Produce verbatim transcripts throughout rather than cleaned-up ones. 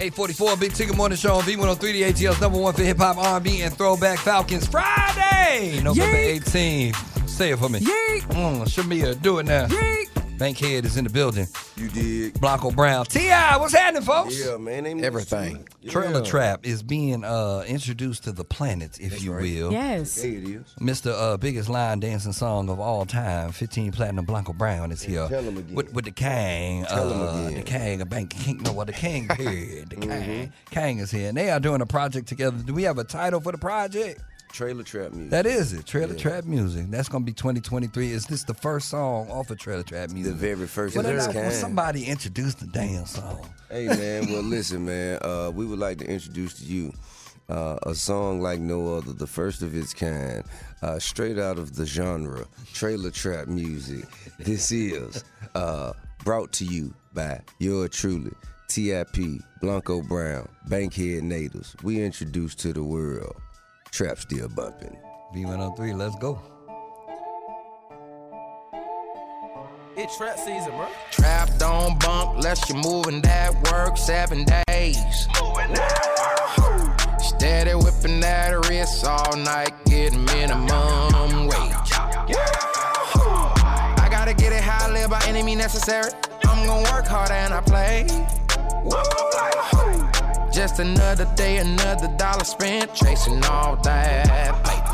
eight forty-four, Big Ticket Morning Show on V one oh three, the A T L's number one for hip-hop, R and B, and Throwback Falcons. Friday, November eighteenth. Say it for me. Yeet. Mm, Shamia, do it now. Yeet. Bankhead is in the building. You dig. Blanco Brown. T I, what's happening, folks? Yeah, man. Ain't Everything. Yeah. Trailer Trap is being uh, introduced to the planet, if That's you right. will. Yes. Hey, it is. Mister Uh, biggest line dancing song of all time, fifteen Platinum Blanco Brown is here. Tell him again. With, with the Kang. Tell him uh, again. The Kang, a bank King, no, what the Kang period. The Kang. Kang is here. And they are doing a project together. Do we have a title for the project? Trailer Trap music. That is it. Trailer Yeah. Trap Music. That's going to be twenty twenty-three. Is this the first song off of Trailer Trap The Music? very first Well, of then its I- will kind. somebody introduce the damn song? Hey, man. Well, listen, man. Uh, we would like to introduce to you uh, a song like no other, the first of its kind, uh, straight out of the genre, Trailer Trap Music. This is uh, brought to you by yours truly, T I P, Blanco Brown, Bankhead Natives. We introduce to the world, Trap Still Bumping. V one oh three, let's go. It's trap season, bro. Trap don't bump unless you're moving that work seven days. Moving that work. Steady whipping that wrist all night, getting minimum wage. I gotta get it how I live by any means necessary. I'm gonna work hard and I play. Just another day, another dollar spent, chasing all that paper.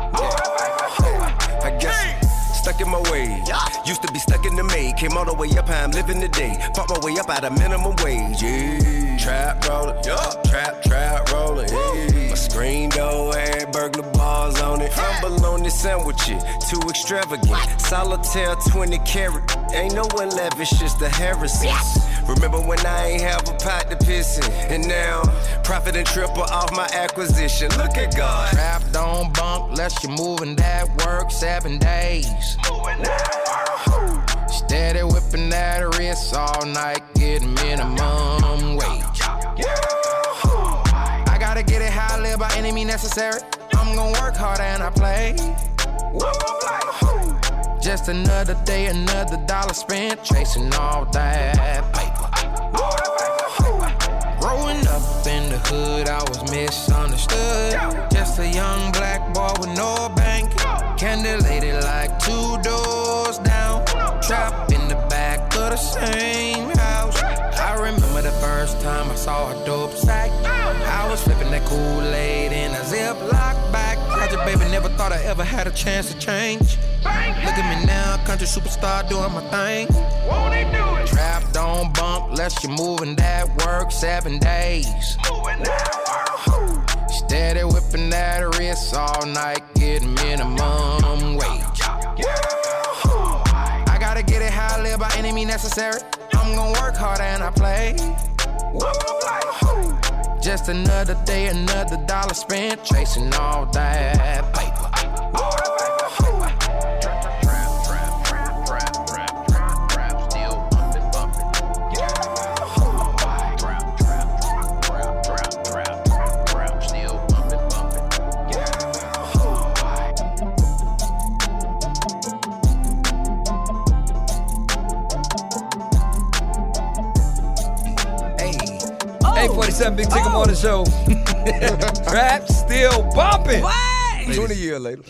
I guess stuck in my ways. Used to be stuck in the maid. Came all the way up, how I'm living today. Fought my way up out of minimum wage. Yeah. Trap roller, yeah. Trap, trap roller. Yeah. My screen door had burglar bars on it. From bologna sandwiches, too extravagant. Solitaire twenty carat. Ain't no one lavish, just the heresies. Remember when I ain't have a pot to piss in? And now, profit and triple off my acquisition. Look at God. Trap don't bump unless you're moving that work seven days. Moving that work. Steady whipping that wrist all night, getting minimum wage. I gotta get it how I live by any means necessary. I'm gonna work hard and I play. Just another day, another dollar spent, chasing all that paper. Growing up in the hood, I was misunderstood. Just a young black boy with no bank. Candelated like two doors down. Trapped in the back of the same house. I remember the first time I saw a dope sack. I was flipping that Kool-Aid in a Ziploc bag. Project baby, never thought I ever had a chance to change. Look at me now, country superstar doing my thing. Won't he do it? Trap don't bump unless you're moving that work seven days. Moving that work. Steady whipping that wrist all night, getting minimum wage. I gotta get it how I live by any means necessary. I'm gonna work hard and I play. Just another day, another dollar spent, chasing all that paper. eight forty-seven, Big Ticket Morning Show. Trap still bumping. What? twenty years later.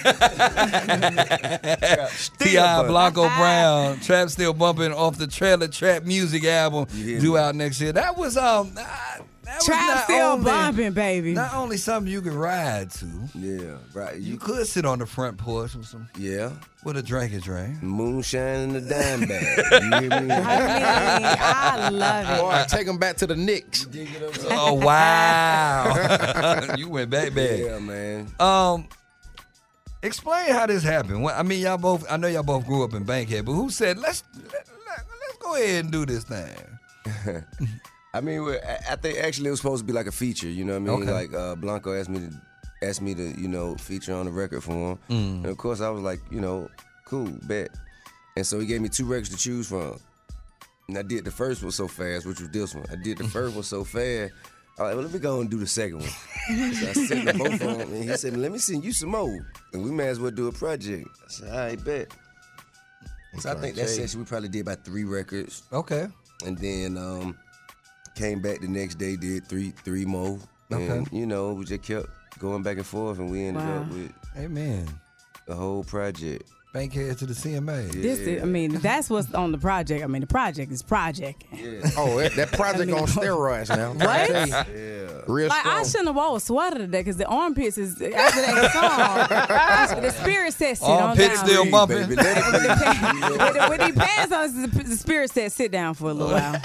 T I Blanco Brown, Trap still bumping off the Trailer Trap Music album Yeah. due out next year. That was um, uh, that was Trap not still only, bumping, baby. Not only something you can ride to, Yeah, right. you You, could sit on the front porch with some yeah. with a drink and drink. Moonshine and the dime bag. You hear me? I mean, I love it. Boy, take them back to the Knicks. Oh wow, you went back bad. Yeah, man. Um, explain how this happened. Well, I mean, y'all both. I know y'all both grew up in Bankhead, but who said let's let, let, let's go ahead and do this thing? I mean, we- I I think actually it was supposed to be like a feature. You know what I mean? Okay. Like uh, Blanco asked me to asked me to you know feature on the record for him, Mm. and of course I was like, you know, cool, bet. And so he gave me two records to choose from, and I did the first one so fast, which was this one. I did the first one so fast. I was like, well, let me go and do the second one. So I sent them both on, and he said, let me send you some more, and we may as well do a project. I said, all right, bet. So I think that session we probably did about three records. Okay. And then um, came back the next day, did three three more. Okay. And, you know, we just kept going back and forth, and we ended Wow. up with Amen. the whole project. Bankhead to the C M A. This is, I mean, that's what's on the project. I mean, the project is project. Yeah. Oh, that, that project I mean- on steroids now. What? I tell you, Yeah. Real Like, I strong. shouldn't have wore a sweater today because the armpits is, after that song, the spirit set sit on Armpits down. still bumping. Baby, let it with, be. the pants, with, the, with these pants on, the, the spirit said, sit down for a little while.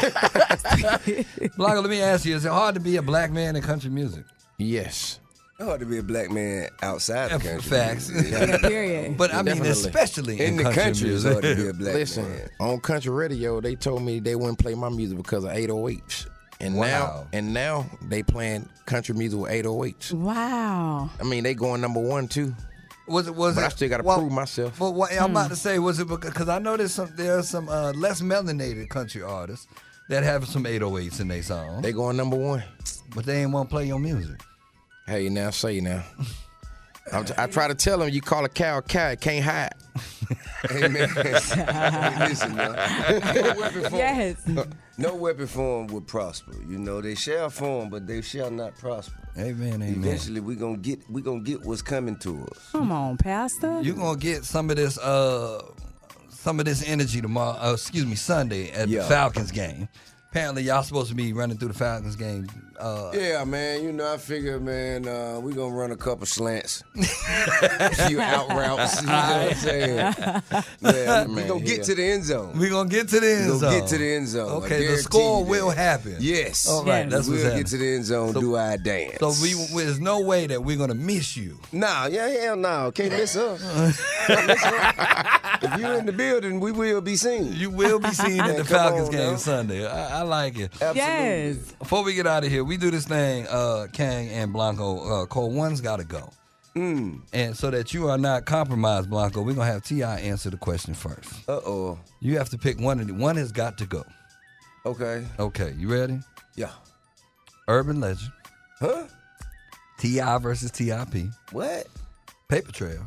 Blanco, let me ask you, is it hard to be a black man in country music? Yes. It's hard to be a black man outside the Yeah, country. facts. Yeah. Period. But I mean, Definitely. especially in, In the country, country, it's music. hard to be a black Listen, man. on country radio, they told me they wouldn't play my music because of eight oh eights. And Wow. now and now they playing country music with eight oh eights. Wow. I mean, they going number one too. Was it? Was But it? I still gotta well, prove myself. But what I'm about to say was it because I know there's some there are some uh, less melanated country artists that have some eight oh eights in their songs, They going number one. but they ain't want to play your music. Hey, now say now. I'm t- I try to tell them you call a cow a cow, it can't hide. Hey, man. Hey, listen, man. No weapon form. Yes. No weapon form will prosper. You know, they shall form, but they shall not prosper. Amen, amen. Eventually, we gonna get we gonna get what's coming to us. Come on, Pastor. You gonna get some of this uh some of this energy tomorrow. Uh, excuse me, Sunday at Yeah. the Falcons game. Apparently, y'all supposed to be running through the Falcons game. Uh, Yeah, man. You know, I figure, man, uh, we gonna run a couple slants, a few out routes. You know what I'm saying? Yeah, we Man, gonna get yeah. to the end zone. We gonna get to the end We zone. gonna get to the end zone. I Okay, the guarantee score you that. will happen. Yes. All right, Yes. that's what's we'll happening. get to the end zone. So- do our dance. So we, there's no way that we're gonna miss you. Nah, yeah, hell no. Can't miss us. Can't miss us. If you're in the building, we will be seen. You will be seen at the Come Falcons on, game now. Sunday. I, I like it. Absolutely. Yes. Before we get out of here, we do this thing, uh, Kang and Blanco. Uh, Cole, one's got to go. Mm. And so that you are not compromised, Blanco, we're going to have T I answer the question first. Uh-oh. You have to pick one of the, one has got to go. Okay. Okay, you ready? Yeah. Urban Legend, Huh? T I versus T I P, What? Paper Trail,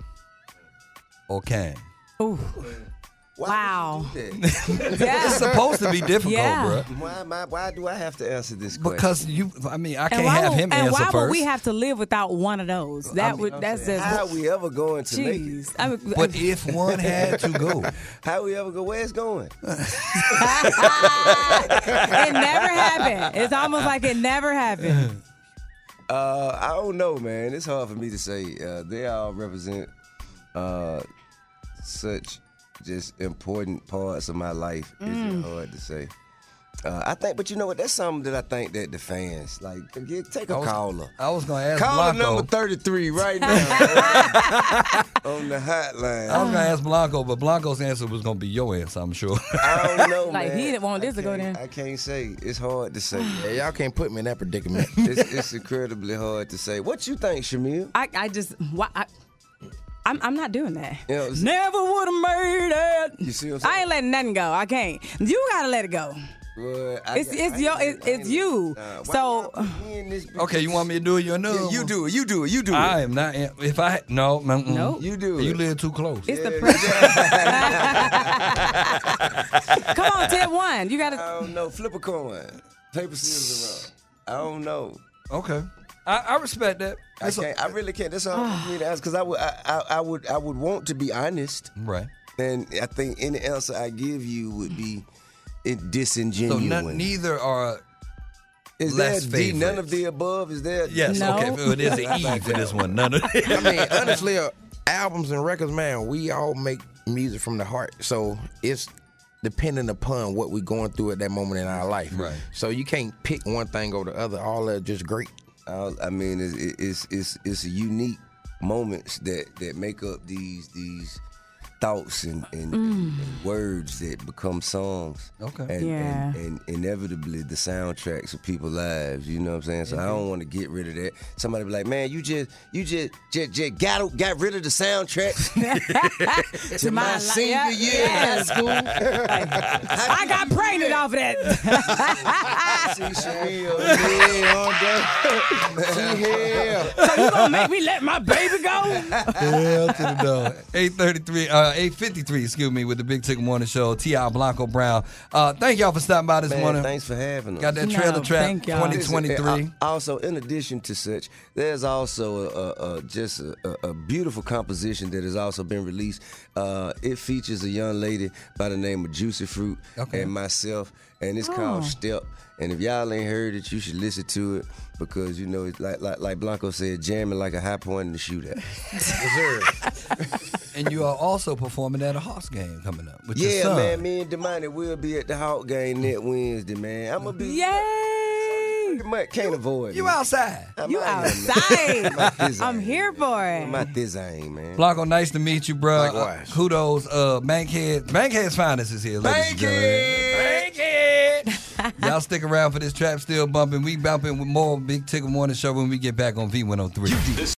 or Kang. Ooh. Why Wow. would you do that? Yeah. It's supposed to be difficult, Yeah. bruh. why, am I, why do I have to answer this question? Because you, I mean, I And can't why, have would, him and answer why first. would we have to live without one of those? That would. That's just. how we ever going to make it? Jeez. I mean, But if one had to go, How we ever go? Where it's going? it never happened. It's almost like it never happened. Uh, I don't know, man. It's hard for me to say. Uh, they all represent uh, such just important parts of my life. It's Mm. just hard to say. Uh, I think, but you know what? That's something that I think that the fans like. Get, take a I was, caller. I was going to ask Caller Blanco. number thirty-three right now on the hotline. I was going to ask Blanco, but Blanco's answer was going to be your answer, I'm sure. I don't know, Like, man. he didn't want this I to go can't- there. I can't say. It's hard to say. Yeah, y'all can't put me in that predicament. it's, it's incredibly hard to say. What you think, Shamil? I, I just. Why, I, I'm, I'm not doing that. You know, it's- Never would have made it. You see what I'm saying? I ain't letting nothing go. I can't. You gotta let it go. Well, I- It's I it's ain't- your I it's, ain't- it's you. Nah, why So y'all put me in this Okay, you want me to do it? You know, Yeah, you do it. You do it. You do it. I am not. If I no, mm-mm. Nope. You do it. You live too close. it's the Yeah, pressure. Come on, Ted one. You gotta. I don't know. Flip a coin. Paper, scissors, rock. I don't know. Okay, I, I respect that. I That's a- can't. I really can't. That's all for me to ask because I would. I, I, I would. I would want to be honest, right. and I think any answer I give you would be it So disingenuous. none, neither are. Is less there a D? None favorite. of the above. Is there? Yes. No. Okay. Well, there's an E for this one. None of it. I mean, honestly, uh, albums and records, man, we all make music from the heart. So it's depending upon what we're going through at that moment in our life. Right. So you can't pick one thing over the other. All of it just great. I, I mean, it's, it's it's it's unique moments that that make up these these thoughts and, and, and words that become songs. Okay. And, Yeah. and, and inevitably the soundtracks of people's lives. You know what I'm saying? So I don't want to get rid of that. Somebody be like, man, you just you just just, just got got rid of the soundtrack to my, my li- senior yeah, year yeah. in high school. I got pregnant off of that. See Shamil, yeah, on that. See here. So you gonna make me let my baby go? Hell to the dog. eight thirty-three. Uh, uh, eight fifty-three, excuse me, with the Big Ticket Morning Show. T I Blanco Brown. Uh, thank y'all for stopping by this Man, morning. thanks for having us. Got that No, Trailer Trap thank y'all. twenty twenty-three. Listen, uh, also, in addition to such, there's also a, a, a, just a, a beautiful composition that has also been released. Uh, it features a young lady by the name of Juicy Fruit Okay. and myself, and it's Oh. called Step. And if y'all ain't heard it, you should listen to it because, you know, it's like like, like Blanco said, jamming like a high point in the shootout. And you are also performing at a Hawks game coming up with your Yeah, son. man, me and Damani will be at the Hawk game next Wednesday, man. I'm going to be... Yay! Can't avoid You me. outside. I'm You out here, man. outside. I'm out this I'm ain't, here man. for I'm it. out this ain't, man. Blanco, nice to meet you, bro. Likewise. Uh, kudos. Uh, Bankhead. Bankhead's finest is here, ladies and gentlemen. Bankhead. Y'all stick around for this trap still bumping. We bumping with more Big Ticket Morning Show when we get back on V one oh three.